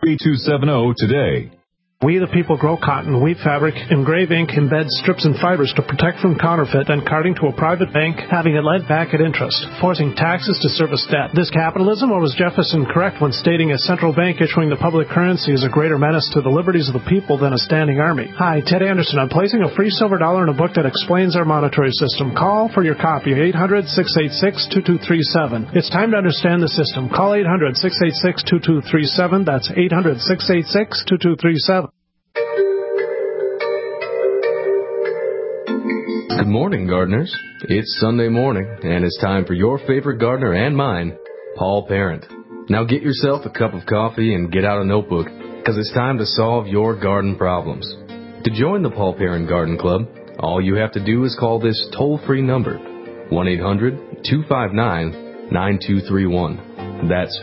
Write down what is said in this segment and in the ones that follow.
3270 today. We the people grow cotton, weave fabric, engrave ink, embed strips and fibers to protect from counterfeit and carting to a private bank, having it lent back at interest, forcing taxes to service debt. This capitalism, or was Jefferson correct when stating a central bank issuing the public currency is a greater menace to the liberties of the people than a standing army? Hi, Ted Anderson. I'm placing a free silver dollar in a book that explains our monetary system. Call for your copy, 800-686-2237. It's time to understand the system. Call 800-686-2237. That's 800-686-2237. Good morning, gardeners. It's Sunday morning, and it's time for your favorite gardener and mine, Paul Parent. Now get yourself a cup of coffee and get out a notebook, because it's time to solve your garden problems. To join the Paul Parent Garden Club, all you have to do is call this toll-free number, 1-800-259-9231. That's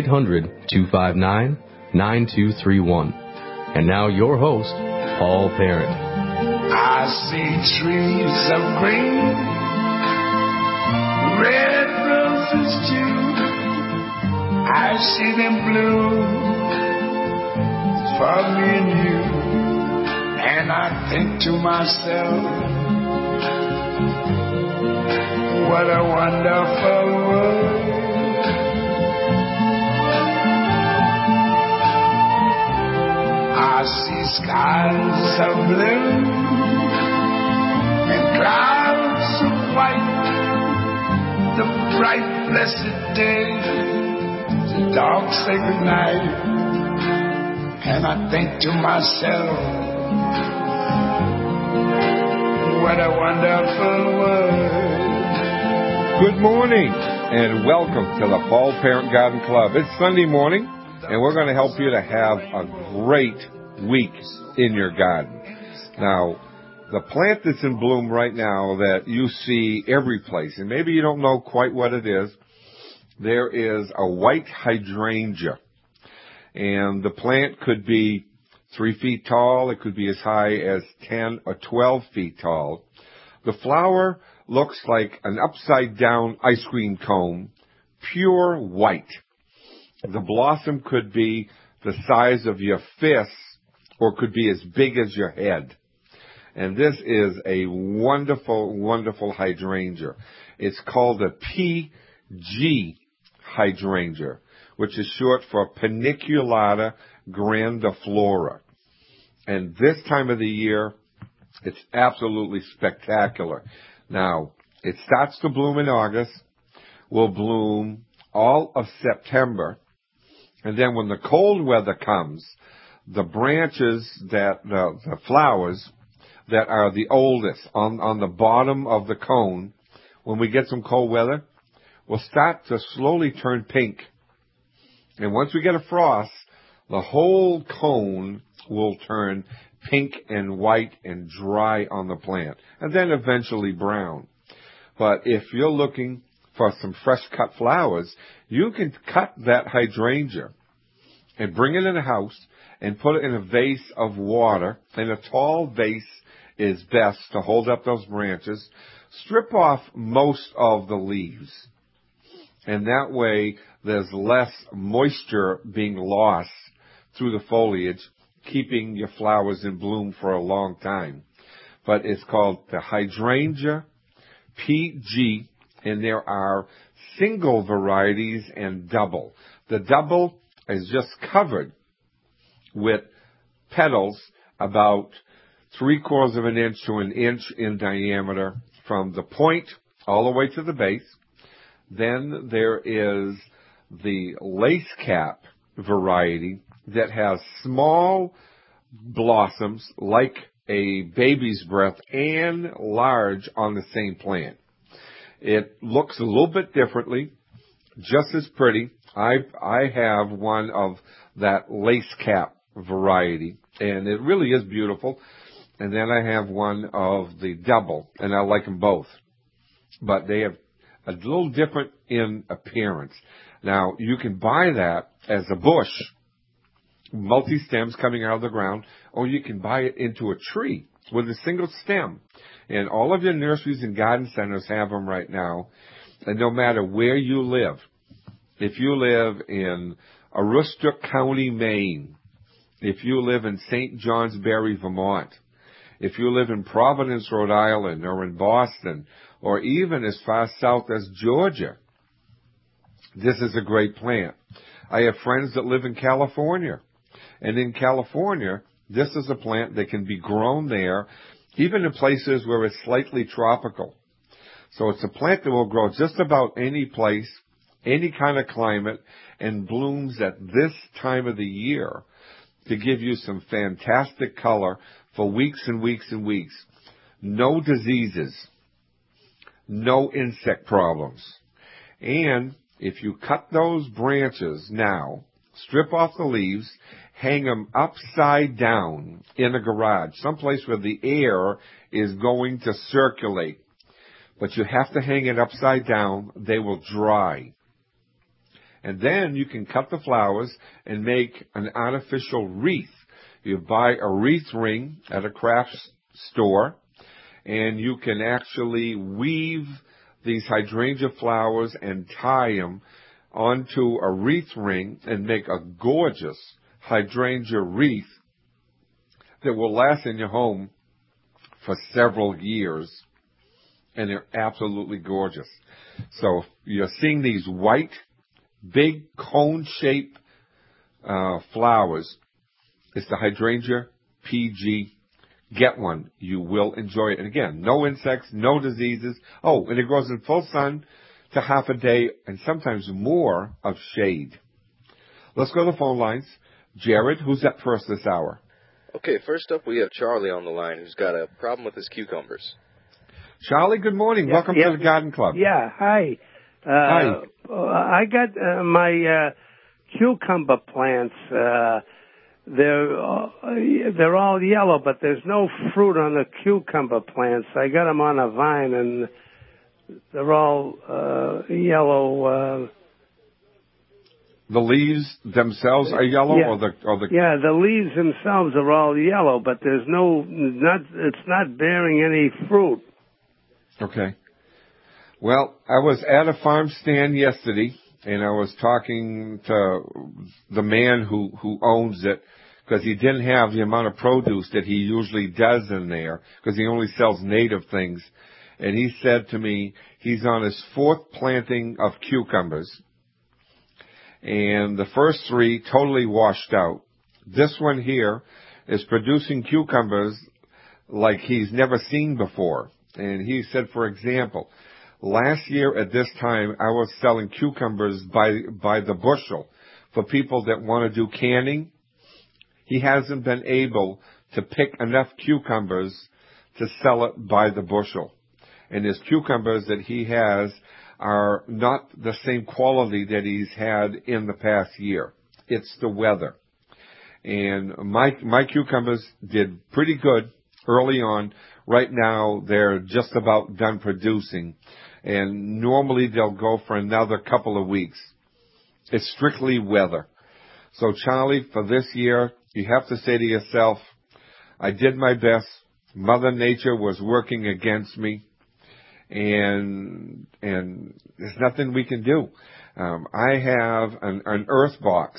1-800-259-9231. And now your host, Paul Parent. I see trees of green, red roses too. I see them bloom for me and you. And I think to myself, what a wonderful world. I see skies of blue and clouds of white, the bright blessed day, the dark sacred night. And I think to myself, what a wonderful world. Good morning and welcome to the Paul Parent Garden Club. It's Sunday morning, and we're going to help you to have a great week in your garden. Now, the plant that's in bloom right now that you see every place, and maybe you don't know quite what it is, there is a white hydrangea. And the plant could be 3 feet tall. It could be as high as 10 or 12 feet tall. The flower looks like an upside-down ice cream cone, pure white. The blossom could be the size of your fist or could be as big as your head. And this is a wonderful, wonderful hydrangea. It's called a PG hydrangea, which is short for Paniculata grandiflora. And this time of the year, it's absolutely spectacular. Now, it starts to bloom in August, will bloom all of September, and then when the cold weather comes, the branches that, the flowers that are the oldest on the bottom of the cone, when we get some cold weather, will start to slowly turn pink. And once we get a frost, the whole cone will turn pink and white and dry on the plant, and then eventually brown. But if you're looking for some fresh cut flowers, you can cut that hydrangea and bring it in the house and put it in a vase of water. And a tall vase is best to hold up those branches. Strip off most of the leaves. And that way there's less moisture being lost through the foliage, keeping your flowers in bloom for a long time. But it's called the hydrangea PG, and there are single varieties and double. The double is just covered with petals about 3/4 of an inch to an inch in diameter from the point all the way to the base. Then there is the lace cap variety that has small blossoms like a baby's breath and large on the same plant. It looks a little bit differently, just as pretty. I have one of that lace cap variety, and it really is beautiful. And then I have one of the double, and I like them both. But they have a little different in appearance. Now, you can buy that as a bush, multi-stems coming out of the ground, or you can buy it into a tree with a single stem. And all of your nurseries and garden centers have them right now. And no matter where you live, if you live in Aroostook County, Maine, if you live in St. Johnsbury, Vermont, if you live in Providence, Rhode Island, or in Boston, or even as far south as Georgia, this is a great plant. I have friends that live in California, and in California, this is a plant that can be grown there, even in places where it's slightly tropical. So it's a plant that will grow just about any place, any kind of climate, and blooms at this time of the year to give you some fantastic color for weeks and weeks and weeks. No diseases, no insect problems. And if you cut those branches now, strip off the leaves, hang them upside down in a garage, someplace where the air is going to circulate. But you have to hang it upside down. They will dry. And then you can cut the flowers and make an artificial wreath. You buy a wreath ring at a craft store, and you can actually weave these hydrangea flowers and tie them onto a wreath ring and make a gorgeous hydrangea wreath that will last in your home for several years. And they're absolutely gorgeous. So you're seeing these white, big cone-shaped flowers. It's the Hydrangea PG. Get one. You will enjoy it. And again, no insects, no diseases. Oh, and it grows in full sun to half a day and sometimes more of shade. Let's go to the phone lines. Jared, who's up first this hour? Okay, first up we have Charlie on the line who's got a problem with his cucumbers. Charlie, good morning. Welcome to the Garden Club. Yeah, hi. Hi. I got my cucumber plants. They're all yellow, but there's no fruit on the cucumber plants. I got them on a vine, and they're all yellow. The leaves themselves are yellow, yeah. or the Yeah, the leaves themselves are all yellow, but there's it's not bearing any fruit. Okay. Well, I was at a farm stand yesterday, and I was talking to the man who owns it, because he didn't have the amount of produce that he usually does in there, because he only sells native things. And he said to me he's on his fourth planting of cucumbers, and the first three totally washed out. This one here is producing cucumbers like he's never seen before. And he said, for example, last year at this time, I was selling cucumbers by the bushel for people that want to do canning. He hasn't been able to pick enough cucumbers to sell it by the bushel. And his cucumbers that he has are not the same quality that he's had in the past year. It's the weather. And my cucumbers did pretty good early on. Right now, they're just about done producing, and normally they'll go for another couple of weeks. It's strictly weather. So, Charlie, for this year, you have to say to yourself, I did my best. Mother Nature was working against me, and there's nothing we can do. I have an earth box,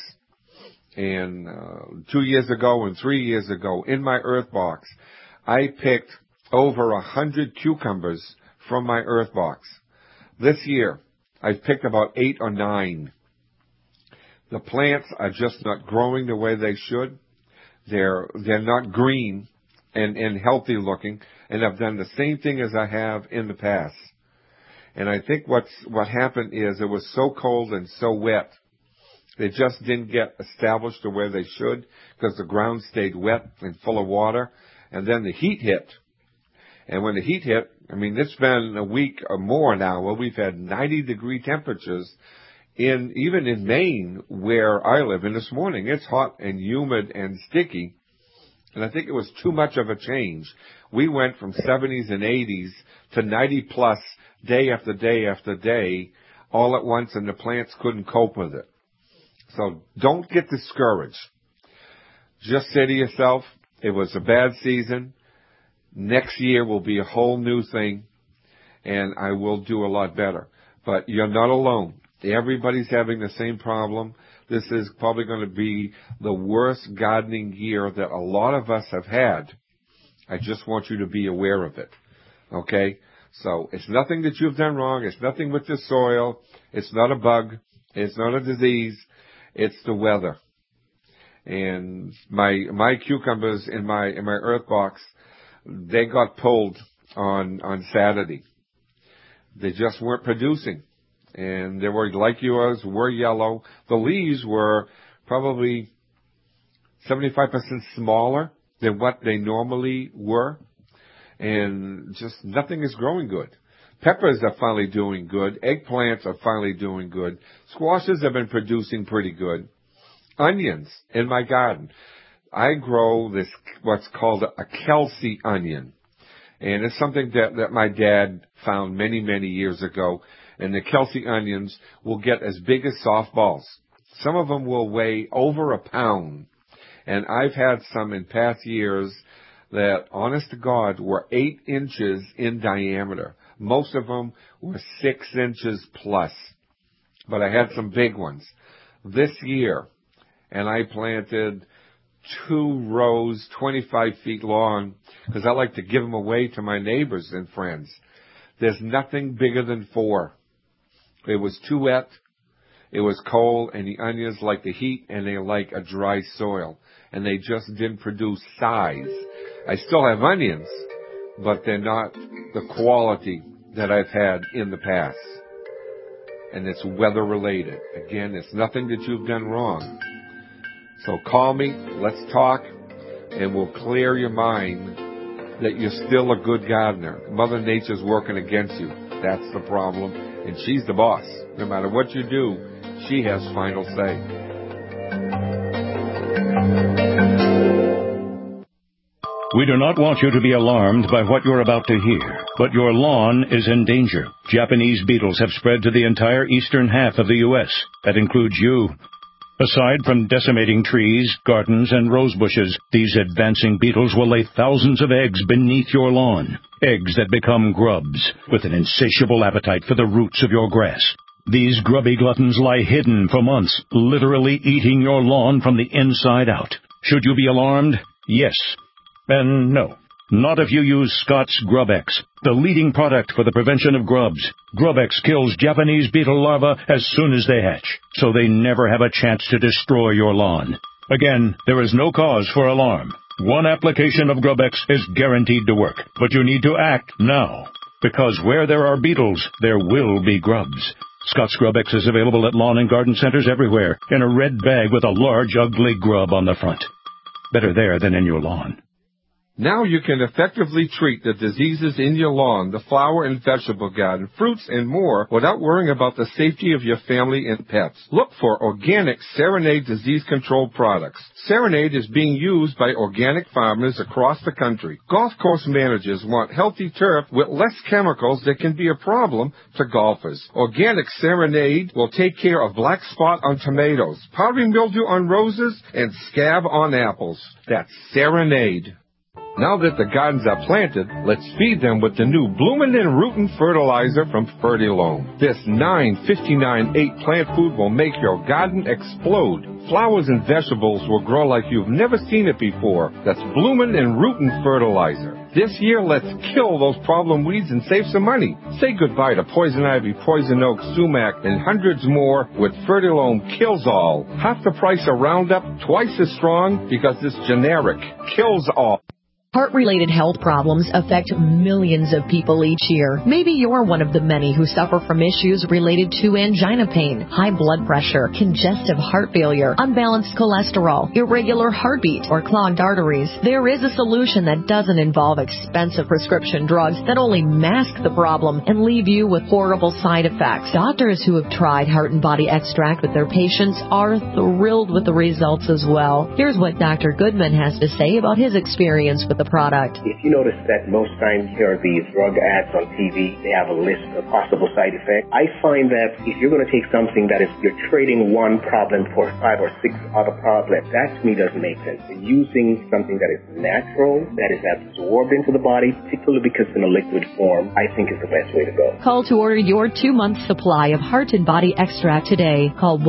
and 2 years ago and 3 years ago, in my earth box, I picked over 100 cucumbers from my earth box. This year, I've picked about 8 or 9. The plants are just not growing the way they should. They're not green and healthy looking, and I've done the same thing as I have in the past. And I think what happened is it was so cold and so wet, they just didn't get established the way they should, because the ground stayed wet and full of water, and then the heat hit. And when the heat hit, I mean, it's been a week or more now where we've had 90-degree temperatures even in Maine, where I live. And this morning, it's hot and humid and sticky. And I think it was too much of a change. We went from 70s and 80s to 90-plus day after day after day all at once, and the plants couldn't cope with it. So don't get discouraged. Just say to yourself, it was a bad season. Next year will be a whole new thing, and I will do a lot better. But you're not alone. Everybody's having the same problem. this is probably going to be the worst gardening year that a lot of us have had. I just want you to be aware of it. Okay? So it's nothing that you've done wrong. It's nothing with the soil. It's not a bug. It's not a disease. It's the weather. And my cucumbers in my earth box, they got pulled on Saturday. They just weren't producing. And they were, like yours, were yellow. The leaves were probably 75% smaller than what they normally were. And just nothing is growing good. Peppers are finally doing good. Eggplants are finally doing good. Squashes have been producing pretty good. Onions in my garden. I grow this, what's called a Kelsey onion. And it's something that my dad found many, many years ago. And the Kelsey onions will get as big as softballs. Some of them will weigh over a pound. And I've had some in past years that, honest to God, were 8 inches in diameter. Most of them were 6 inches plus. But I had some big ones. This year, and I planted 2 rows, 25 feet long, because I like to give them away to my neighbors and friends. There's nothing bigger than 4. It was too wet, it was cold, and the onions like the heat, and they like a dry soil. And they just didn't produce size. I still have onions, but they're not the quality that I've had in the past. And it's weather related. Again, it's nothing that you've done wrong. So call me, let's talk, and we'll clear your mind that you're still a good gardener. Mother Nature's working against you. That's the problem. And she's the boss. No matter what you do, she has final say. We do not want you to be alarmed by what you're about to hear, but your lawn is in danger. Japanese beetles have spread to the entire eastern half of the U.S. That includes you. Aside from decimating trees, gardens, and rose bushes, these advancing beetles will lay thousands of eggs beneath your lawn. Eggs that become grubs, with an insatiable appetite for the roots of your grass. These grubby gluttons lie hidden for months, literally eating your lawn from the inside out. Should you be alarmed? Yes. And no. Not if you use Scott's GrubX, the leading product for the prevention of grubs. GrubX kills Japanese beetle larvae as soon as they hatch, so they never have a chance to destroy your lawn. Again, there is no cause for alarm. One application of GrubX is guaranteed to work, but you need to act now. Because where there are beetles, there will be grubs. Scott's GrubX is available at lawn and garden centers everywhere, in a red bag with a large, ugly grub on the front. Better there than in your lawn. Now you can effectively treat the diseases in your lawn, the flower and vegetable garden, fruits, and more without worrying about the safety of your family and pets. Look for organic Serenade disease control products. Serenade is being used by organic farmers across the country. Golf course managers want healthy turf with less chemicals that can be a problem to golfers. Organic Serenade will take care of black spot on tomatoes, powdery mildew on roses, and scab on apples. That's Serenade. Now that the gardens are planted, let's feed them with the new Bloomin' and Rootin' fertilizer from Fertilome. This 959-8 plant food will make your garden explode. Flowers and vegetables will grow like you've never seen it before. That's Bloomin' and Rootin' fertilizer. This year, let's kill those problem weeds and save some money. Say goodbye to poison ivy, poison oak, sumac, and hundreds more with Fertilome Kills All. Half the price of Roundup, twice as strong because this generic kills all. Heart-related health problems affect millions of people each year. Maybe you're one of the many who suffer from issues related to angina pain, high blood pressure, congestive heart failure, unbalanced cholesterol, irregular heartbeat, or clogged arteries. There is a solution that doesn't involve expensive prescription drugs that only mask the problem and leave you with horrible side effects. Doctors who have tried Heart and Body Extract with their patients are thrilled with the results as well. Here's what Dr. Goodman has to say about his experience with the product. If you notice that most times there are these drug ads on TV, they have a list of possible side effects. I find that if you're going to take something that is, you're trading one problem for 5 or 6 other problems, that to me doesn't make sense. Using something that is natural, that is absorbed into the body, particularly because it's in a liquid form, I think is the best way to go. Call to order your 2-month supply of Heart and Body Extract today. Call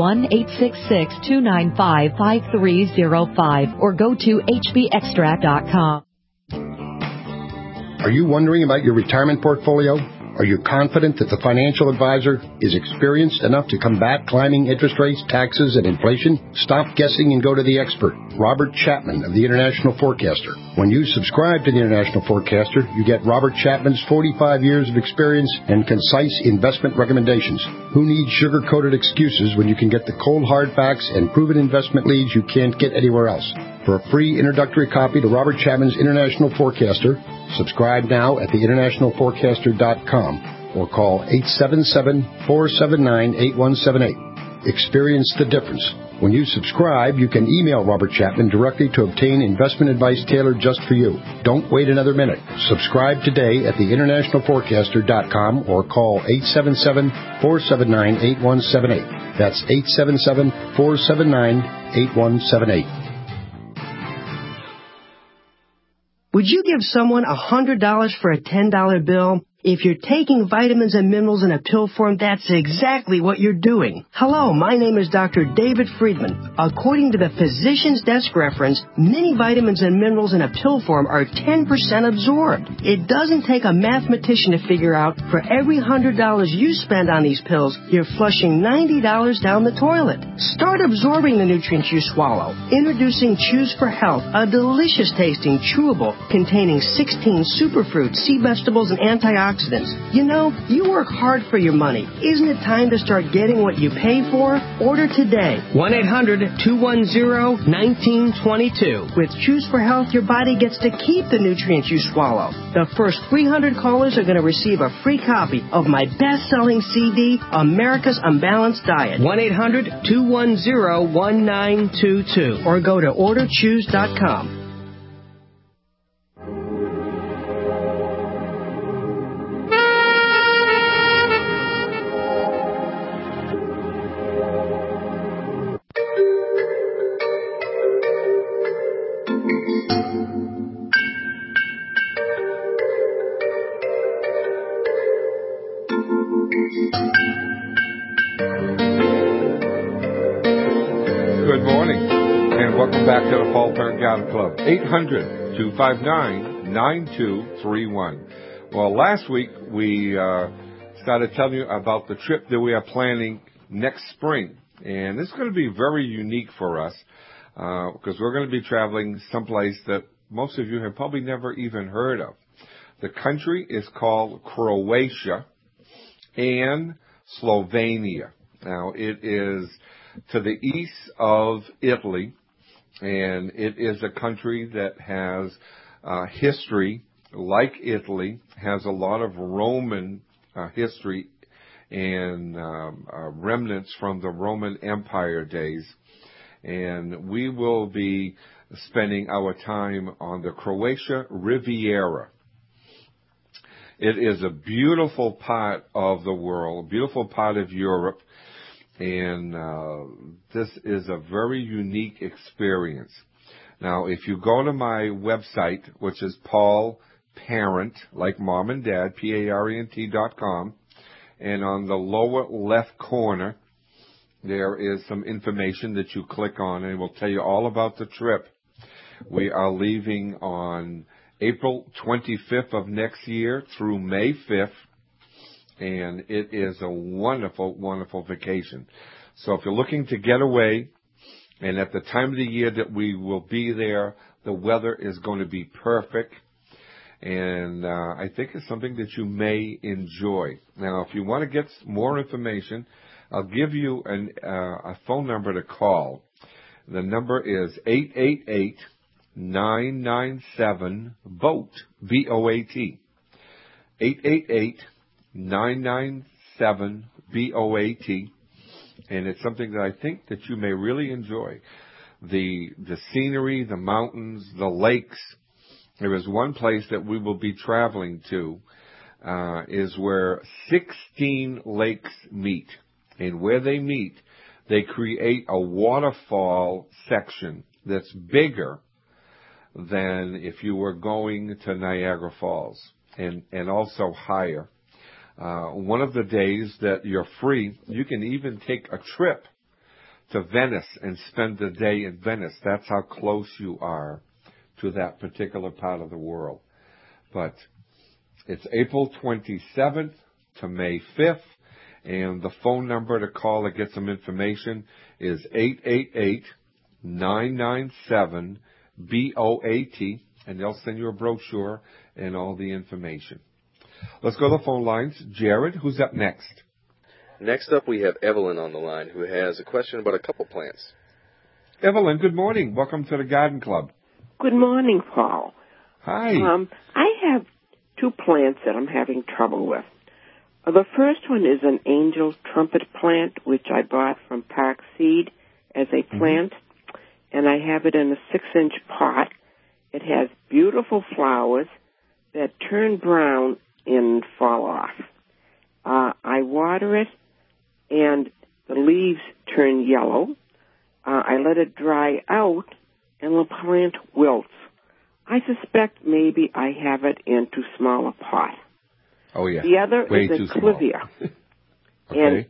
1-866-295-5305 or go to hbextract.com. Are you wondering about your retirement portfolio? Are you confident that the financial advisor is experienced enough to combat climbing interest rates, taxes, and inflation? Stop guessing and go to the expert, Robert Chapman of the International Forecaster. When you subscribe to the International Forecaster, you get Robert Chapman's 45 years of experience and concise investment recommendations. Who needs sugar-coated excuses when you can get the cold hard facts and proven investment leads you can't get anywhere else? For a free introductory copy to Robert Chapman's International Forecaster, subscribe now at theInternationalForecaster.com or call 877-479-8178. Experience the difference. When you subscribe, you can email Robert Chapman directly to obtain investment advice tailored just for you. Don't wait another minute. Subscribe today at theInternationalForecaster.com or call 877-479-8178. That's 877-479-8178. Would you give someone $100 for a $10 bill? If you're taking vitamins and minerals in a pill form, that's exactly what you're doing. Hello, my name is Dr. David Friedman. According to the Physician's Desk reference, many vitamins and minerals in a pill form are 10% absorbed. It doesn't take a mathematician to figure out for every $100 you spend on these pills, you're flushing $90 down the toilet. Start absorbing the nutrients you swallow. Introducing Choose for Health, a delicious tasting chewable containing 16 superfruits, sea vegetables, and antioxidants. You know, you work hard for your money. Isn't it time to start getting what you pay for? Order today. 1-800-210-1922. With Choose for Health, your body gets to keep the nutrients you swallow. The first 300 callers are going to receive a free copy of my best-selling CD, America's Unbalanced Diet. 1-800-210-1922. Or go to orderchoose.com. Good morning, and welcome back to the Paul Parent Garden Club. 800-259-9231. Well, last week we started telling you about the trip that we are planning next spring. And this is going to be very unique for us because we're going to be traveling someplace that most of you have probably never even heard of. The country is called Croatia and Slovenia. Now, it is to the east of Italy, and it is a country that has history like Italy, has a lot of Roman history and remnants from the Roman Empire days. And we will be spending our time on the Croatia Riviera. It is a beautiful part of the world, a beautiful part of Europe. And this is a very unique experience. Now, if you go to my website, which is Paul Parent, like mom and dad, PARENT.com, and on the lower left corner, there is some information that you click on, and it will tell you all about the trip. We are leaving on April 25th of next year through May 5th. And it is a wonderful, wonderful vacation. So if you're looking to get away, and at the time of the year that we will be there, the weather is going to be perfect. And I think it's something that you may enjoy. Now, if you want to get more information, I'll give you a phone number to call. The number is 888-997-BOAT, B-O-A-T. 888-997-BOAT, and it's something that I think that you may really enjoy. The scenery, the mountains, the lakes, There is one place that we will be traveling to, is where 16 lakes meet. And where they meet, they create a waterfall section that's bigger than if you were going to Niagara Falls, and also higher. One of the days that you're free, you can even take a trip to Venice and spend the day in Venice. That's how close you are to that particular part of the world. But it's April 27th to May 5th, and the phone number to call to get some information is 888-997-BOAT, and they'll send you a brochure and all the information. Let's go to the phone lines. Jared, who's up next? Next up, we have Evelyn on the line, who has a question about a couple plants. Evelyn, good morning. Welcome to the Garden Club. Good morning, Paul. Hi. I have two plants that I'm having trouble with. The first one is an angel trumpet plant, which I bought from Park Seed as a plant, and I have it in a 6-inch pot. It has beautiful flowers that turn brown and fall off. I water it, and the leaves turn yellow. I let it dry out, and the plant wilts. I suspect maybe I have it in too small a pot. Oh, yeah. The other Way is a too clivia. Okay. And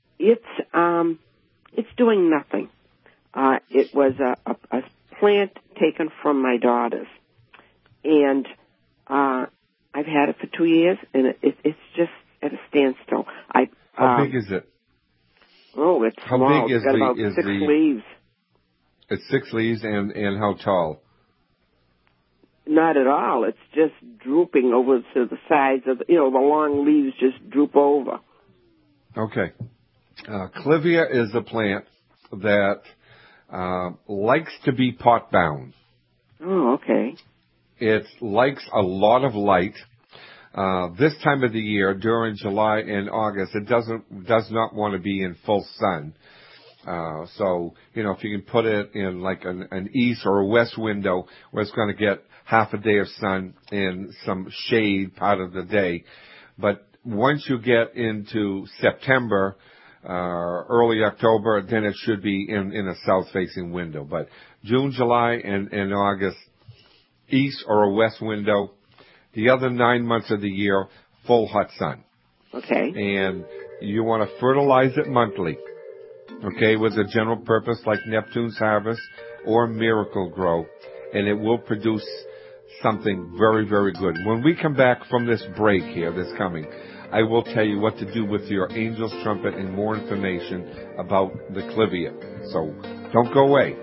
it's doing nothing. It was a plant taken from my daughters. And I've had it for 2 years, and it's just at a standstill. How big is it? Oh, it's how small. Big is it's got about 6 leaves. It's 6 leaves, and how tall? Not at all. It's just drooping over to the sides of, the long leaves just droop over. Okay. Clivia is a plant that likes to be pot-bound. Oh, okay. It likes a lot of light. This time of the year, during July and August, it does not want to be in full sun. So, if you can put it in like an east or a west window where it's going to get half a day of sun and some shade part of the day. But once you get into September, early October, then it should be in a south-facing window. But June, July, and August, east or a west window. The other 9 months of the year, full hot sun. Okay. And you want to fertilize it monthly. Okay, with a general purpose like Neptune's Harvest or Miracle Grow, and it will produce something very, very good. When we come back from this break here, this coming, I will tell you what to do with your Angel's Trumpet and more information about the Clivia. So don't go away.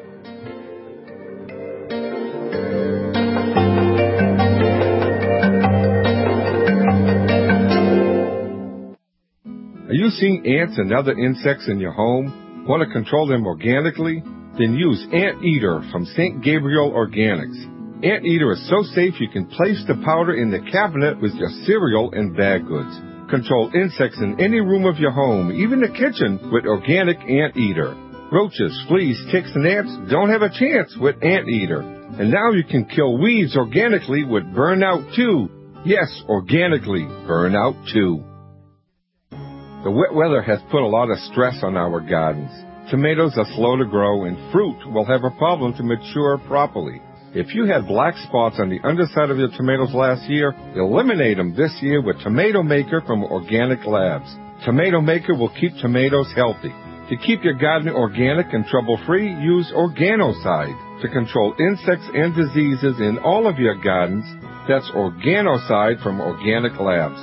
Are you seeing ants and other insects in your home? Want to control them organically? Then use Anteater from St. Gabriel Organics. Anteater is so safe you can place the powder in the cabinet with your cereal and bag goods. Control insects in any room of your home, even the kitchen, with organic Anteater. Roaches, fleas, ticks, and ants don't have a chance with Anteater. And now you can kill weeds organically with Burnout 2. Yes, organically, Burnout 2. The wet weather has put a lot of stress on our gardens. Tomatoes are slow to grow, and fruit will have a problem to mature properly. If you had black spots on the underside of your tomatoes last year, eliminate them this year with Tomato Maker from Organic Labs. Tomato Maker will keep tomatoes healthy. To keep your garden organic and trouble-free, use Organocide. To control insects and diseases in all of your gardens, that's Organocide from Organic Labs.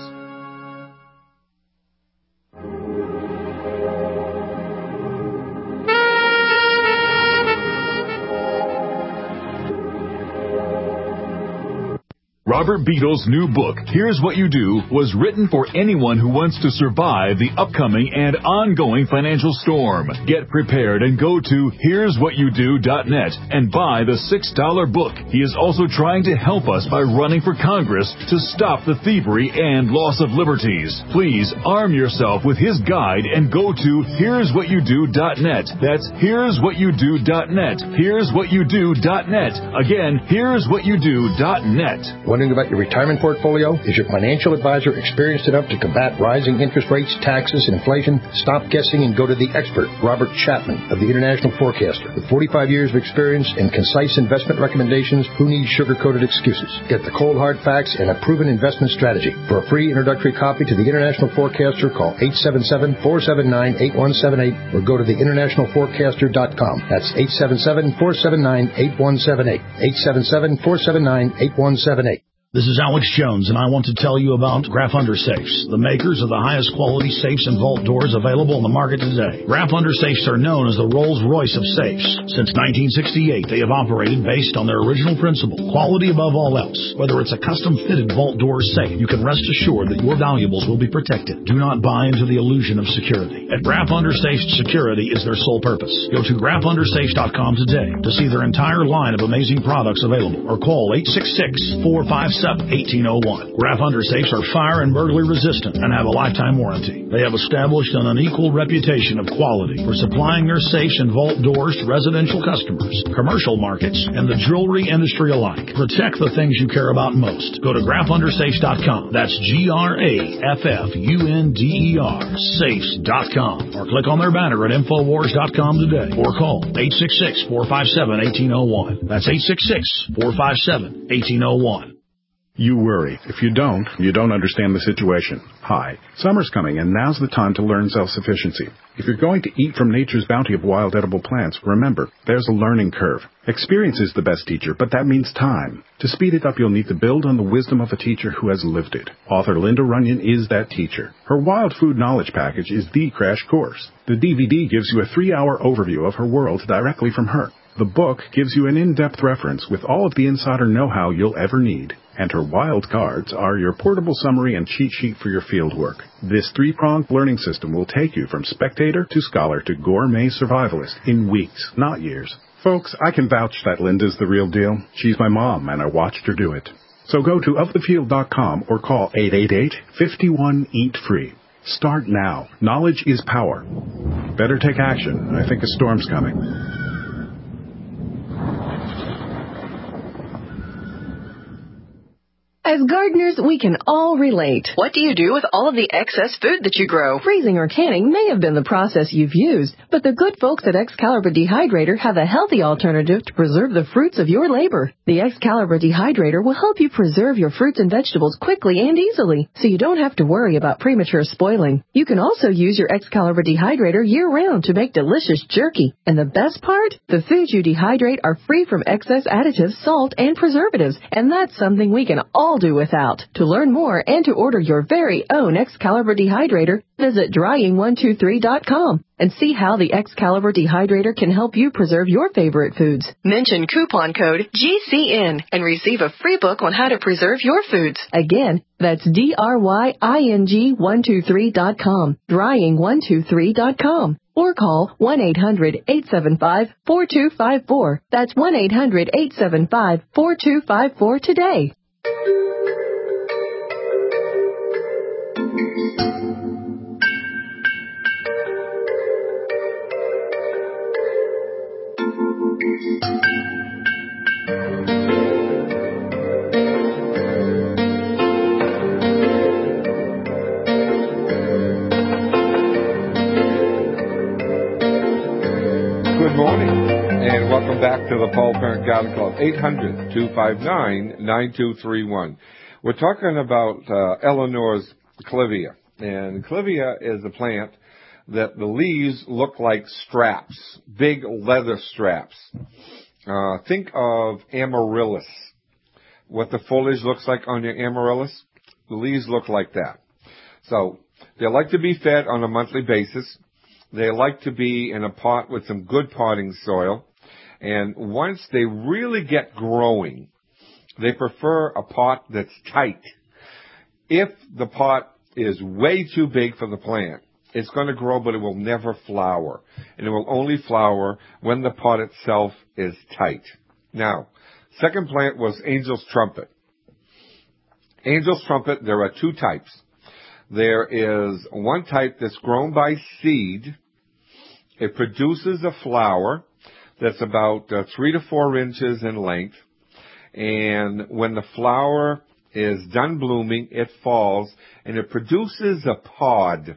Robert Beadle's new book, Here's What You Do, was written for anyone who wants to survive the upcoming and ongoing financial storm. Get prepared and go to here'swhatyoudo.net and buy the $6 book. He is also trying to help us by running for Congress to stop the thievery and loss of liberties. Please arm yourself with his guide and go to here'swhatyoudo.net. That's here'swhatyoudo.net. Here'swhatyoudo.net. Again, here'swhatyoudo.net. Wondering about your retirement portfolio? Is your financial advisor experienced enough to combat rising interest rates, taxes, and inflation? Stop guessing and go to the expert, Robert Chapman of the International Forecaster. With 45 years of experience and concise investment recommendations, who needs sugar-coated excuses? Get the cold hard facts and a proven investment strategy. For a free introductory copy to the International Forecaster, call 877-479-8178 or go to theinternationalforecaster.com. That's 877-479-8178. 877-479-8178. This is Alex Jones, and I want to tell you about Graf Under Safes, the makers of the highest quality safes and vault doors available in the market today. Graf Under Safes are known as the Rolls-Royce of safes. Since 1968, they have operated based on their original principle, quality above all else. Whether it's a custom-fitted vault door safe, you can rest assured that your valuables will be protected. Do not buy into the illusion of security. At Graf Under Safes, security is their sole purpose. Go to grafundersafes.com today to see their entire line of amazing products available, or call 866-457-1801. Graf Under Safes are fire and burglary resistant and have a lifetime warranty. They have established an unequal reputation of quality for supplying their safes and vault doors to residential customers, commercial markets, and the jewelry industry alike. Protect the things you care about most. Go to grafundersafes.com. That's GRAFFUNDER safes.com, or click on their banner at Infowars.com today, or call 866-457-1801. That's 866-457-1801. You worry. If you don't understand the situation. Hi, summer's coming, and now's the time to learn self-sufficiency. If you're going to eat from nature's bounty of wild edible plants, remember, there's a learning curve. Experience is the best teacher, but that means time. To speed it up, you'll need to build on the wisdom of a teacher who has lived it. Author Linda Runyon is that teacher. Her Wild Food Knowledge Package is the crash course. The DVD gives you a 3-hour overview of her world directly from her. The book gives you an in-depth reference with all of the insider know-how you'll ever need. And her wild cards are your portable summary and cheat sheet for your field work. This 3-pronged learning system will take you from spectator to scholar to gourmet survivalist in weeks, not years. Folks, I can vouch that Linda's the real deal. She's my mom, and I watched her do it. So go to ofthefield.com or call 888-51-EAT-FREE. Start now. Knowledge is power. Better take action. I think a storm's coming. As gardeners, we can all relate. What do you do with all of the excess food that you grow? Freezing or canning may have been the process you've used, but the good folks at Excalibur Dehydrator have a healthy alternative to preserve the fruits of your labor. The Excalibur Dehydrator will help you preserve your fruits and vegetables quickly and easily, so you don't have to worry about premature spoiling. You can also use your Excalibur Dehydrator year-round to make delicious jerky. And the best part? The foods you dehydrate are free from excess additives, salt, and preservatives, and that's something we can all do without. To learn more and to order your very own Excalibur Dehydrator, visit drying123.com and see how the Excalibur Dehydrator can help you preserve your favorite foods. Mention coupon code GCN and receive a free book on how to preserve your foods. Again, that's DRYING123.com, drying123.com. Or call 1-800-875-4254. That's 1-800-875-4254 today. Good morning, and welcome back to the Paul Parent Garden Club, 800-259-9231. We're talking about Eleanor's Clivia, and Clivia is a plant that the leaves look like straps, big leather straps. Think of amaryllis. What the foliage looks like on your amaryllis, the leaves look like that. So they like to be fed on a monthly basis. They like to be in a pot with some good potting soil. And once they really get growing, They prefer a pot that's tight. If the pot is way too big for the plant, it's going to grow, but it will never flower. And it will only flower when the pot itself is tight. Now, second plant was Angel's Trumpet. Angel's Trumpet, there are two types. There is one type that's grown by seed. It produces a flower that's about 3 to 4 inches in length. And when the flower is done blooming, it falls, and it produces a pod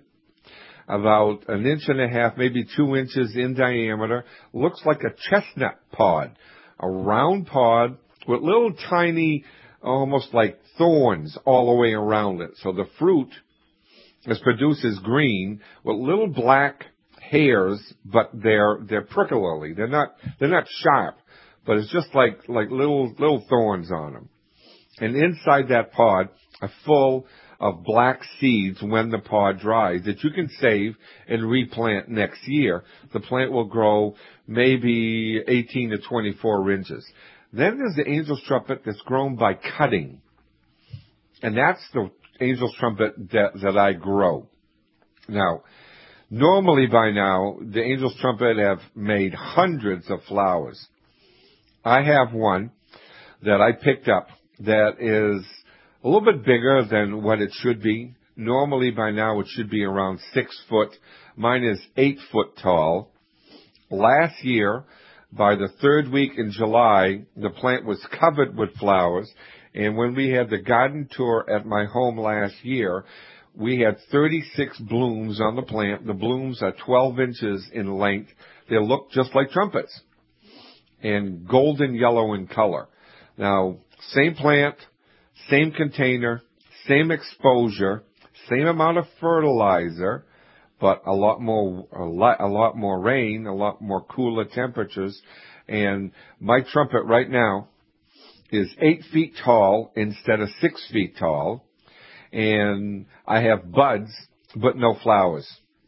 about 1.5 inches, maybe 2 inches in diameter. Looks like a chestnut pod, a round pod with little tiny, almost like thorns all the way around it. So the fruit is produced as green with little black hairs, but they're prickly. They're not sharp, but it's just like little thorns on them. And inside that pod are full of black seeds when the pod dries that you can save and replant next year. The plant will grow maybe 18 to 24 inches. Then there's the Angel's Trumpet that's grown by cutting. And that's the Angel's Trumpet that I grow. Now, normally by now, the Angel's Trumpet have made hundreds of flowers. I have one that I picked up that is a little bit bigger than what it should be. Normally by now it should be around 6 foot. Mine is 8 foot tall. Last year, by the third week in July, the plant was covered with flowers. And when we had the garden tour at my home last year, we had 36 blooms on the plant. The blooms are 12 inches in length. They look just like trumpets and golden yellow in color. Now, same plant, same container, same exposure, same amount of fertilizer, but a lot more rain, a lot more cooler temperatures. And my trumpet right now is 8 feet tall instead of 6 feet tall. And I have buds, but no flowers.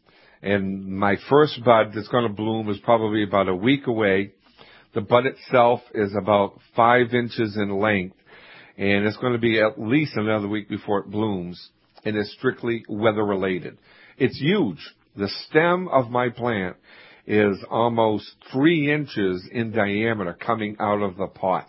And my first bud that's going to bloom is probably about a week away. The bud itself is about 5 inches in length. And it's going to be at least another week before it blooms. And it's strictly weather related. It's huge. The stem of my plant is almost 3 inches in diameter coming out of the pot.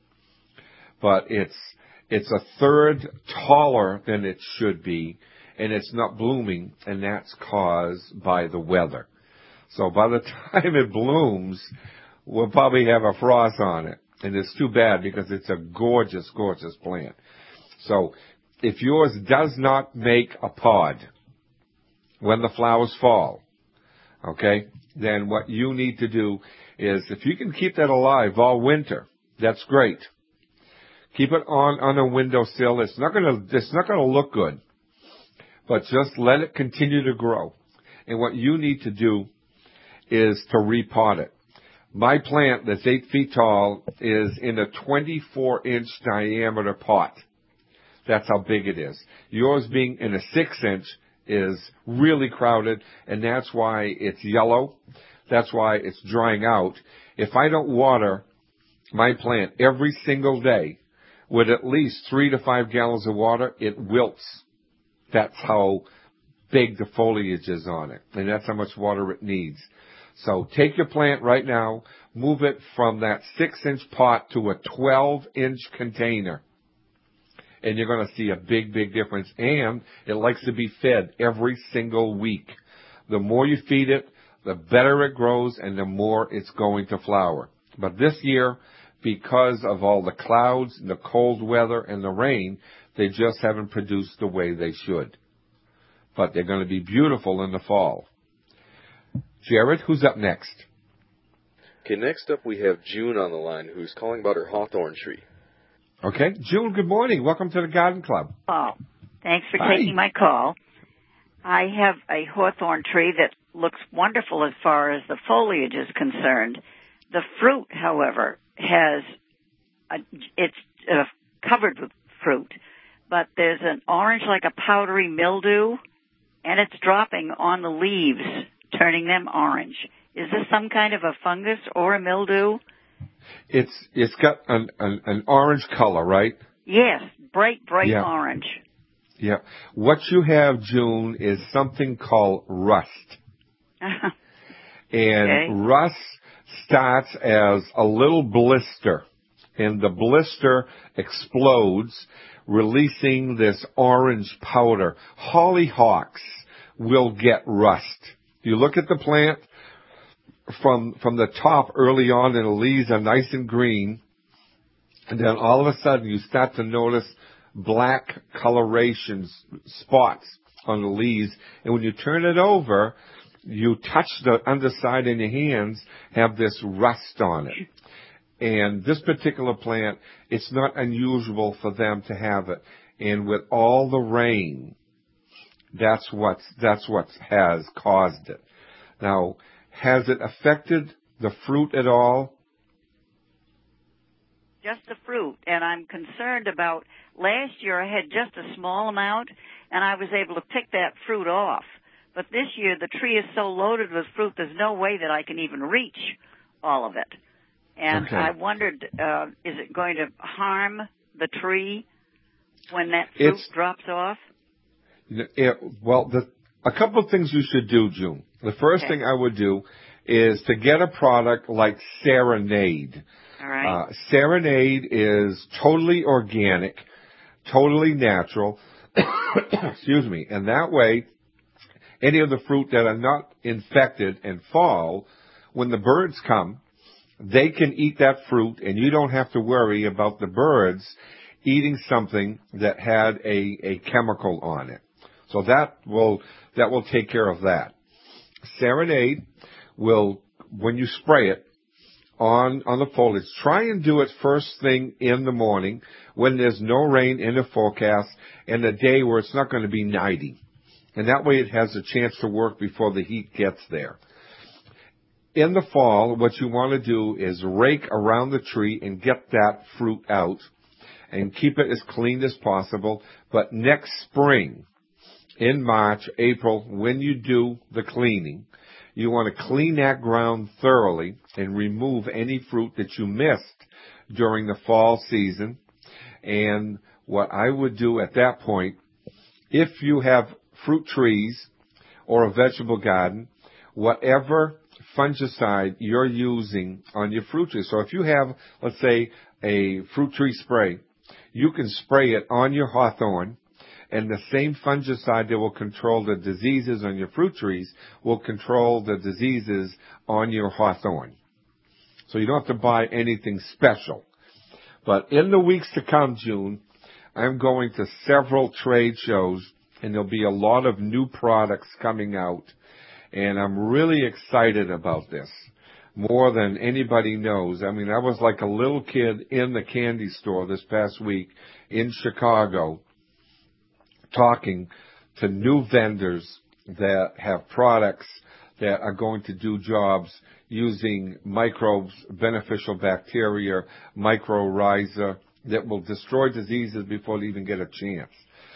But it's a third taller than it should be, and it's not blooming, and that's caused by the weather. So by the time it blooms, we'll probably have a frost on it. And it's too bad because it's a gorgeous, gorgeous plant. So if yours does not make a pod when the flowers fall, okay, then what you need to do is, if you can keep that alive all winter, that's great. Keep it on a windowsill. It's not gonna look good, but just let it continue to grow. And what you need to do is to repot it. My plant that's 8 feet tall is in a 24-inch diameter pot. That's how big it is. Yours being in a 6-inch is really crowded, and that's why it's yellow. That's why it's drying out. If I don't water my plant every single day with at least 3 to 5 gallons of water, it wilts. That's how big the foliage is on it, and that's how much water it needs. So take your plant right now, move it from that 6-inch pot to a 12-inch container, and you're going to see a big, big difference. And it likes to be fed every single week. The more you feed it, the better it grows, and the more it's going to flower. But this year, because of all the clouds, the cold weather, and the rain, they just haven't produced the way they should. But they're going to be beautiful in the fall. Jared, who's up next? Okay, next up we have June on the line, who's calling about her hawthorn tree. Okay, June, good morning. Welcome to the Garden Club. Oh, thanks for taking my call. I have a hawthorn tree that looks wonderful as far as the foliage is concerned. The fruit, however, it's covered with fruit, but there's an orange, like a powdery mildew, and it's dropping on the leaves, turning them orange. Is this some kind of a fungus or a mildew? It's got an orange color, right? Yes, bright Yeah. orange. Yeah. What you have, June, is something called rust. And rust starts as a little blister, and the blister explodes, releasing this orange powder. Hollyhocks will get rust. You look at the plant from the top early on, and the leaves are nice and green, and then all of a sudden you start to notice black colorations, spots on the leaves, and when you turn it over, you touch the underside in your hands, have this rust on it. And this particular plant, it's not unusual for them to have it. And with all the rain, that's what has caused it. Now, has it affected the fruit at all? Just the fruit, and I'm concerned about, last year I had just a small amount, and I was able to pick that fruit off. But this year the tree is so loaded with fruit, there's no way that I can even reach all of it. And Okay. I wondered, is it going to harm the tree when that fruit drops off? A couple of things you should do, June. The first thing I would do is to get a product like Serenade. All right. Serenade is totally organic, totally natural. Excuse me. And that way, any of the fruit that are not infected and fall, when the birds come, they can eat that fruit, and you don't have to worry about the birds eating something that had a chemical on it. So that will take care of that. Serenade will, when you spray it on the foliage, try and do it first thing in the morning when there's no rain in the forecast and a day where it's not going to be 90. And that way it has a chance to work before the heat gets there. In the fall, what you want to do is rake around the tree and get that fruit out and keep it as clean as possible. But next spring, in March, April, when you do the cleaning, you want to clean that ground thoroughly and remove any fruit that you missed during the fall season. And what I would do at that point, if you have fruit trees or a vegetable garden, whatever fungicide you're using on your fruit tree. So if you have, let's say, a fruit tree spray, you can spray it on your hawthorn, and the same fungicide that will control the diseases on your fruit trees will control the diseases on your hawthorn. So you don't have to buy anything special. But in the weeks to come, June, I'm going to several trade shows, and there'll be a lot of new products coming out. And I'm really excited about this, more than anybody knows. I mean, I was like a little kid in the candy store this past week in Chicago, talking to new vendors that have products that are going to do jobs using microbes, beneficial bacteria, mycorrhiza, that will destroy diseases before they even get a chance.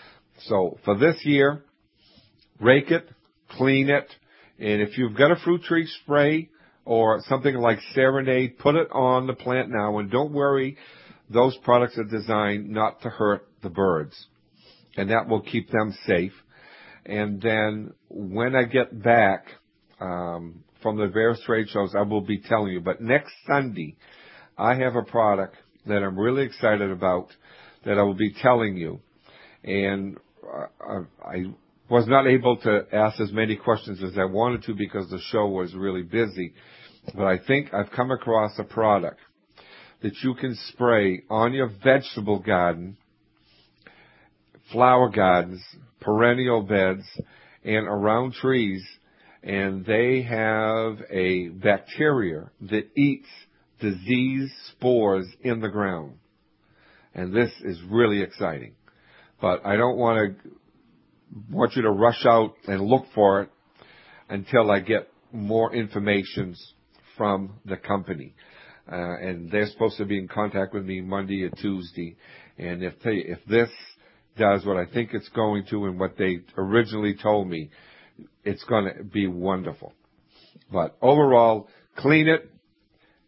So for this year, rake it, clean it, and if you've got a fruit tree spray or something like Serenade, put it on the plant now, and don't worry, those products are designed not to hurt the birds, and that will keep them safe. And then when I get back from the various trade shows, I will be telling you. But next Sunday, I have a product that I'm really excited about that I will be telling you. And I was not able to ask as many questions as I wanted to because the show was really busy. But I think I've come across a product that you can spray on your vegetable garden, flower gardens, perennial beds, and around trees. And they have a bacteria that eats disease spores in the ground. And this is really exciting. But I don't want you to rush out and look for it until I get more information from the company. And they're supposed to be in contact with me Monday or Tuesday. And if this does what I think it's going to and what they originally told me, it's going to be wonderful. But overall, clean it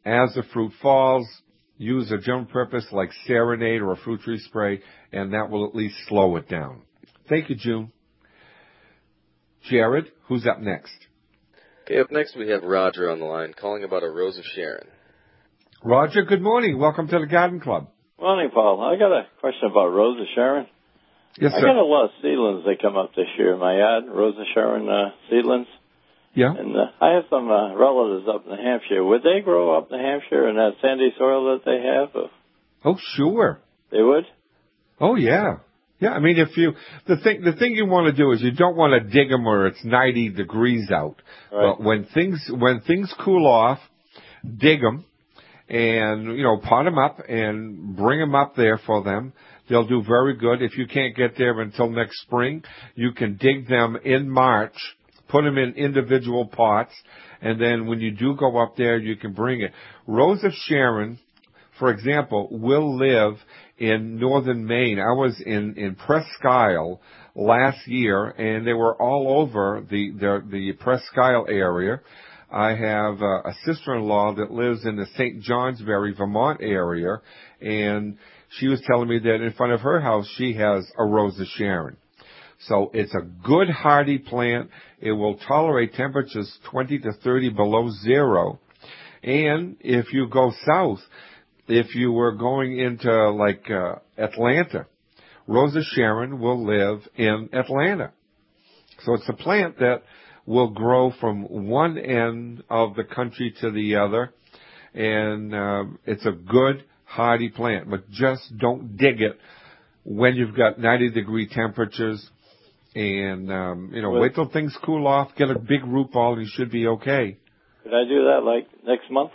as the fruit falls, use a general purpose like Serenade or a fruit tree spray, and that will at least slow it down. Thank you, June. Jared, who's up next? Okay, up next we have Roger on the line calling about a Rose of Sharon. Roger, good morning. Welcome to the Garden Club. Morning, Paul. I got a question about Rose of Sharon. Yes, sir. I got a lot of seedlings that come up this year in my yard, Rose of Sharon seedlings. Yeah. And I have some relatives up in New Hampshire. Would they grow up in New Hampshire in that sandy soil that they have? Oh, sure. They would? Oh, yeah. Yeah, I mean, the thing you want to do is you don't want to dig them where it's 90 degrees out. Right. But when things cool off, dig them and, pot them up and bring them up there for them. They'll do very good. If you can't get there until next spring, you can dig them in March, put them in individual pots, and then when you do go up there, you can bring it. Rose of Sharon, for example, will live in northern Maine. I was in Presque Isle last year, and they were all over the Presque Isle area. I have a sister-in-law that lives in the St. Johnsbury, Vermont area, and she was telling me that in front of her house she has a Rose of Sharon. So it's a good hardy plant. It will tolerate temperatures 20 to 30 below zero. And if you go south, if you were going into Atlanta, Rose of Sharon will live in Atlanta. So it's a plant that will grow from one end of the country to the other, and it's a good hardy plant. But just don't dig it when you've got 90-degree temperatures, and wait till things cool off. Get a big root ball, and you should be okay. Could I do that next month?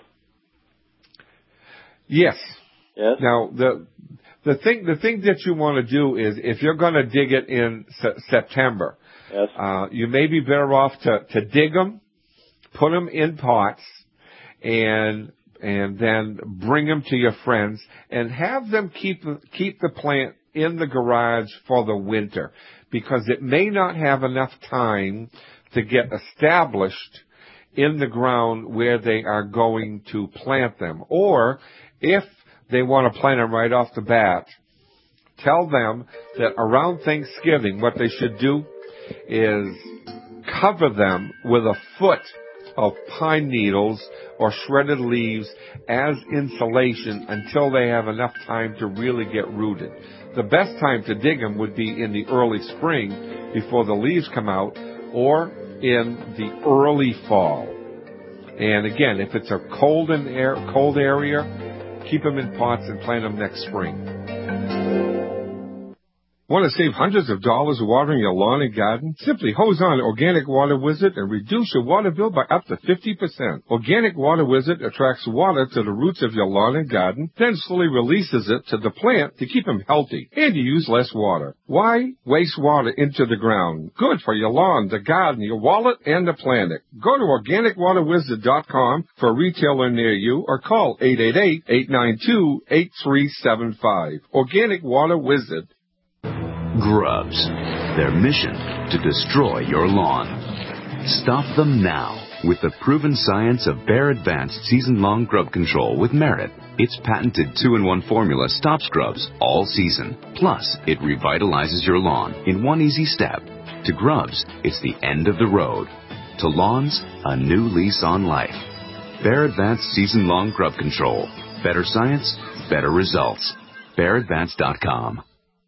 Yes. Yes. Now the thing that you want to do is if you're going to dig it in September, yes, you may be better off to dig them, put them in pots, and then bring them to your friends and have them keep the plant in the garage for the winter, because it may not have enough time to get established in the ground where they are going to plant them. Or if they want to plant them right off the bat, tell them that around Thanksgiving what they should do is cover them with a foot of pine needles or shredded leaves as insulation until they have enough time to really get rooted. The best time to dig them would be in the early spring before the leaves come out, or in the early fall. And again, if it's a cold area, keep them in pots and plant them next spring. Want to save hundreds of dollars watering your lawn and garden? Simply hose on Organic Water Wizard and reduce your water bill by up to 50%. Organic Water Wizard attracts water to the roots of your lawn and garden, then slowly releases it to the plant to keep them healthy, and you use less water. Why waste water into the ground? Good for your lawn, the garden, your wallet, and the planet. Go to OrganicWaterWizard.com for a retailer near you, or call 888-892-8375. Organic Water Wizard. Grubs. Their mission to destroy your lawn. Stop them now with the proven science of Bayer Advanced Season-Long Grub Control with Merit. Its patented 2-in-1 formula stops grubs all season. Plus, it revitalizes your lawn in one easy step. To grubs, it's the end of the road. To lawns, a new lease on life. Bayer Advanced Season-Long Grub Control. Better science, better results. BayerAdvanced.com.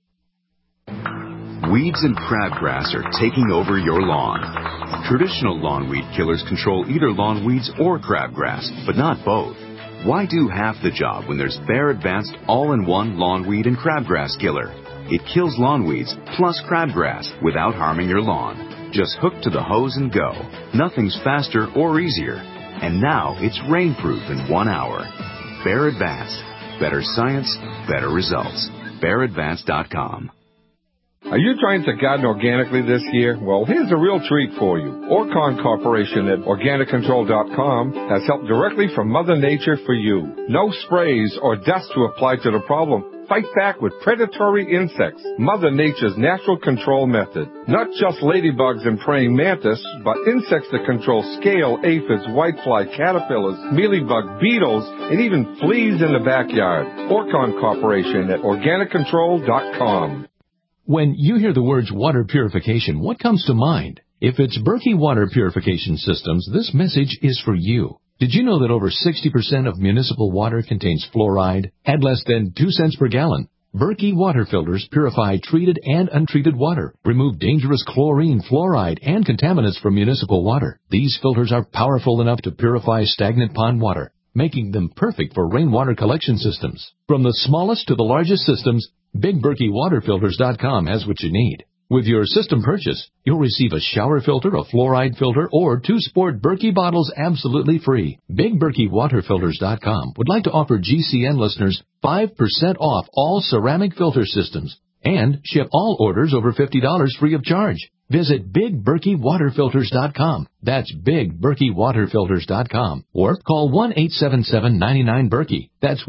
Weeds and crabgrass are taking over your lawn. Traditional lawn weed killers control either lawn weeds or crabgrass, but not both. Why do half the job when there's Bayer Advanced All-in-One Lawn Weed and Crabgrass Killer? It kills lawn weeds plus crabgrass without harming your lawn. Just hook to the hose and go. Nothing's faster or easier. And now it's rainproof in 1 hour. Bayer Advanced. Better science, better results. BayerAdvanced.com. Are you trying to garden organically this year? Well, here's a real treat for you. Orcon Corporation at OrganicControl.com has help directly from Mother Nature for you. No sprays or dust to apply to the problem. fight back with predatory insects. Mother Nature's natural control method. Not just ladybugs and praying mantis, but insects that control scale, aphids, whitefly, caterpillars, mealybug, beetles, and even fleas in the backyard. Orcon Corporation at organiccontrol.com. When you hear the words water purification, what comes to mind? If it's Berkey Water Purification Systems, this message is for you. Did you know that over 60% of municipal water contains fluoride at less than 2 cents per gallon? Berkey water filters purify treated and untreated water, remove dangerous chlorine, fluoride, and contaminants from municipal water. These filters are powerful enough to purify stagnant pond water, making them perfect for rainwater collection systems. From the smallest to the largest systems, BigBerkeyWaterFilters.com has what you need. With your system purchase, you'll receive a shower filter, a fluoride filter, or 2 sport Berkey bottles absolutely free. BigBerkeyWaterFilters.com would like to offer GCN listeners 5% off all ceramic filter systems and ship all orders over $50 free of charge. Visit BigBerkeyWaterFilters.com. That's BigBerkeyWaterFilters.com. Or call 1-877-99-BERKEY. That's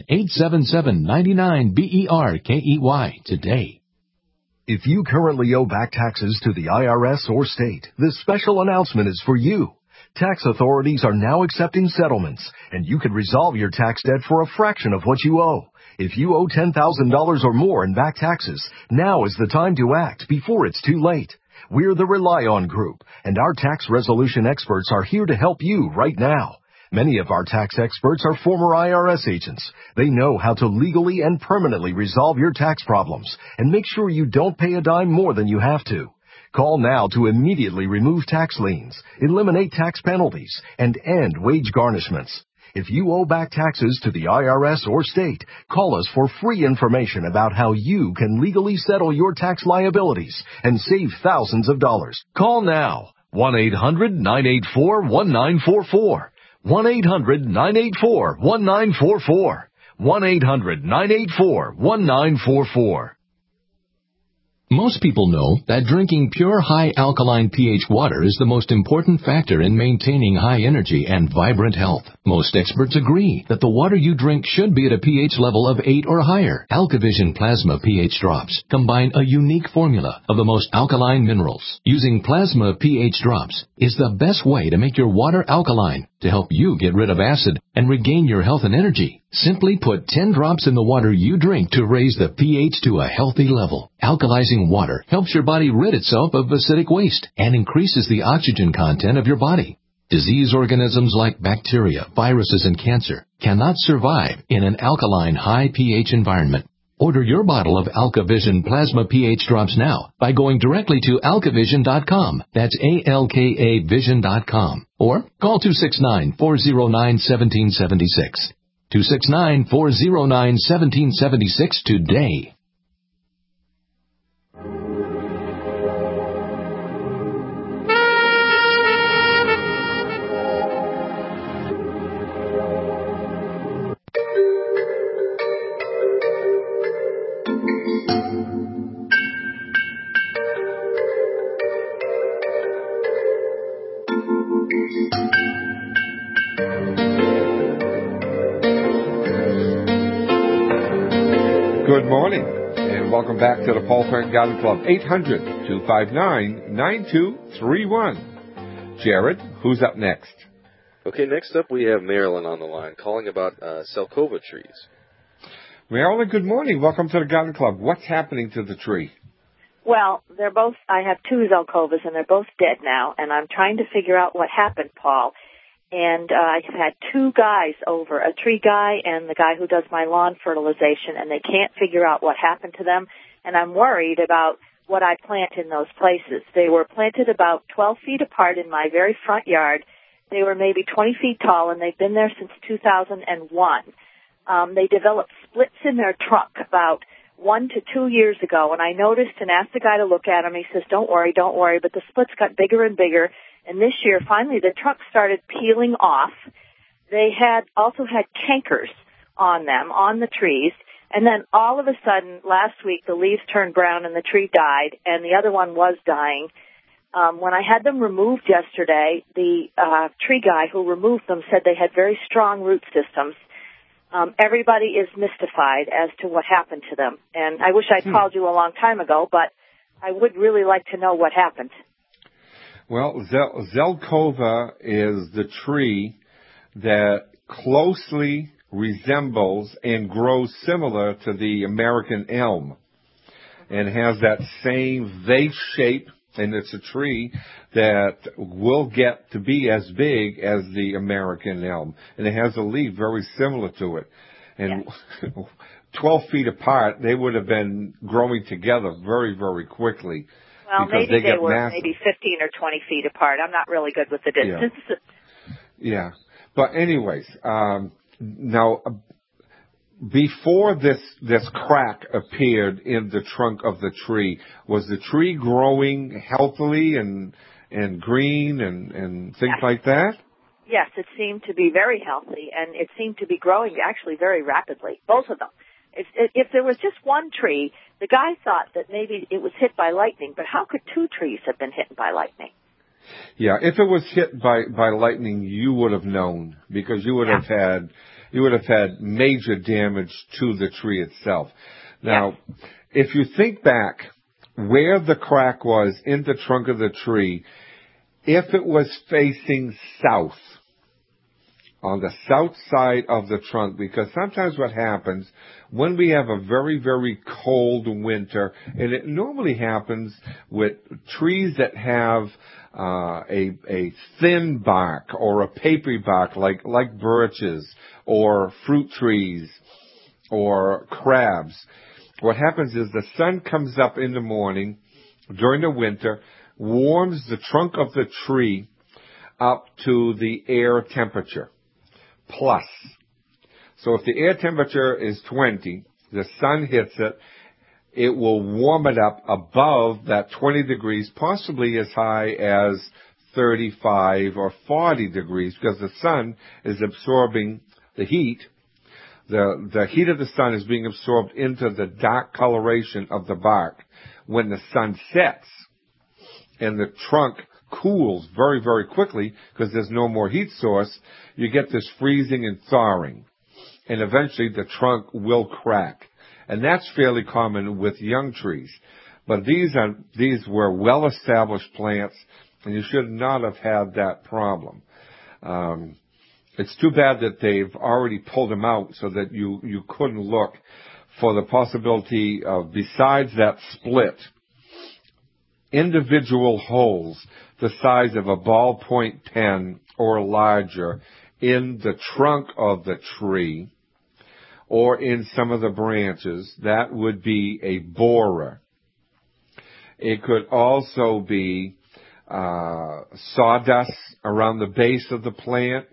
1-877-99-BERKEY today. If you currently owe back taxes to the IRS or state, this special announcement is for you. Tax authorities are now accepting settlements, and you can resolve your tax debt for a fraction of what you owe. If you owe $10,000 or more in back taxes, now is the time to act before it's too late. We're the Rely On Group, and our tax resolution experts are here to help you right now. Many of our tax experts are former IRS agents. They know how to legally and permanently resolve your tax problems and make sure you don't pay a dime more than you have to. Call now to immediately remove tax liens, eliminate tax penalties, and end wage garnishments. If you owe back taxes to the IRS or state, call us for free information about how you can legally settle your tax liabilities and save thousands of dollars. Call now. 1-800-984-1944. 1-800-984-1944. 1-800-984-1944. Most people know that drinking pure high alkaline pH water is the most important factor in maintaining high energy and vibrant health. Most experts agree that the water you drink should be at a pH level of 8 or higher. AlkaVision Plasma pH drops combine a unique formula of the most alkaline minerals. Using Plasma pH drops is the best way to make your water alkaline to help you get rid of acid and regain your health and energy. Simply put 10 drops in the water you drink to raise the pH to a healthy level. Alkalizing water helps your body rid itself of acidic waste and increases the oxygen content of your body. Disease organisms like bacteria, viruses, and cancer cannot survive in an alkaline high pH environment. Order your bottle of AlkaVision Plasma pH drops now by going directly to alkavision.com. That's ALKAvision.com. Or call 269-409-1776. 269-409-1776 today. Good morning, and welcome back to the Paul Parent Garden Club. 800-259-9231. Jared, who's up next? Okay, next up we have Marilyn on the line calling about Zelkova trees. Marilyn, good morning. Welcome to the Garden Club. What's happening to the tree? Well, I have 2 Zelkovas, and they're both dead now, and I'm trying to figure out what happened, Paul. And I've had 2 guys over, a tree guy and the guy who does my lawn fertilization, and they can't figure out what happened to them. And I'm worried about what I plant in those places. They were planted about 12 feet apart in my very front yard. They were maybe 20 feet tall, and they've been there since 2001. They developed splits in their trunk about 1 to 2 years ago, and I noticed and asked the guy to look at them. He says, don't worry, but the splits got bigger and bigger. And this year, finally, the trunk started peeling off. They also had cankers on them, on the trees. And then all of a sudden, last week, the leaves turned brown and the tree died, and the other one was dying. When I had them removed yesterday, the tree guy who removed them said they had very strong root systems. everybody is mystified as to what happened to them. And I wish I'd called you a long time ago, but I would really like to know what happened. Well, Zelkova is the tree that closely resembles and grows similar to the American elm and has that same vase shape, and it's a tree that will get to be as big as the American elm, and it has a leaf very similar to it. And 12 feet apart, they would have been growing together very, very quickly. Well, maybe they were maybe 15 or 20 feet apart. I'm not really good with the distance. Yeah. But anyways, now, before this crack appeared in the trunk of the tree, was the tree growing healthily and green and things like that? Yes, it seemed to be very healthy, and it seemed to be growing actually very rapidly, both of them. If there was just one tree, the guy thought that maybe it was hit by lightning, but how could two trees have been hit by lightning? Yeah, if it was hit by lightning, you would have known, because you would have had major damage to the tree itself. Now, if you think back where the crack was in the trunk of the tree, if it was facing south, on the south side of the trunk, because sometimes what happens when we have a very, very cold winter, and it normally happens with trees that have a thin bark or a papery bark like birches or fruit trees or crabs. What happens is the sun comes up in the morning during the winter, warms the trunk of the tree up to the air temperature, plus. So if the air temperature is 20, the sun hits it, it will warm it up above that 20 degrees, possibly as high as 35 or 40 degrees, because the sun is absorbing the heat. The heat of the sun is being absorbed into the dark coloration of the bark. When the sun sets and the trunk cools very, very quickly because there's no more heat source, you get this freezing and thawing. And eventually the trunk will crack. And that's fairly common with young trees. But these were well-established plants, and you should not have had that problem. It's too bad that they've already pulled them out so that you couldn't look for the possibility of, besides that split, individual holes the size of a ballpoint pen or larger in the trunk of the tree or in some of the branches. That would be a borer. It could also be sawdust around the base of the plant.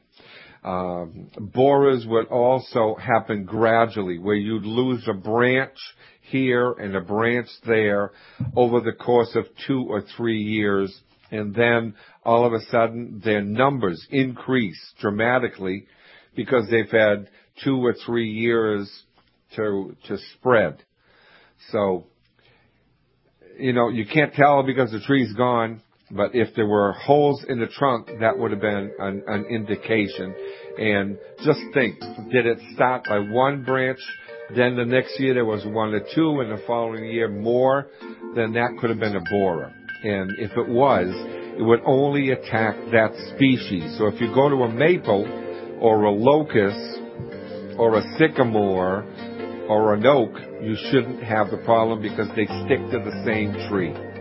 Borers would also happen gradually, where you'd lose a branch here and a branch there over the course of 2 or 3 years, and then all of a sudden their numbers increase dramatically because they've had 2 or 3 years to spread. So, you can't tell because the tree's gone. But if there were holes in the trunk, that would have been an indication. And just think, did it start by one branch, then the next year there was 1 or 2, and the following year more? Then that could have been a borer. And if it was, it would only attack that species. So if you go to a maple or a locust or a sycamore or an oak, you shouldn't have the problem because they stick to the same tree.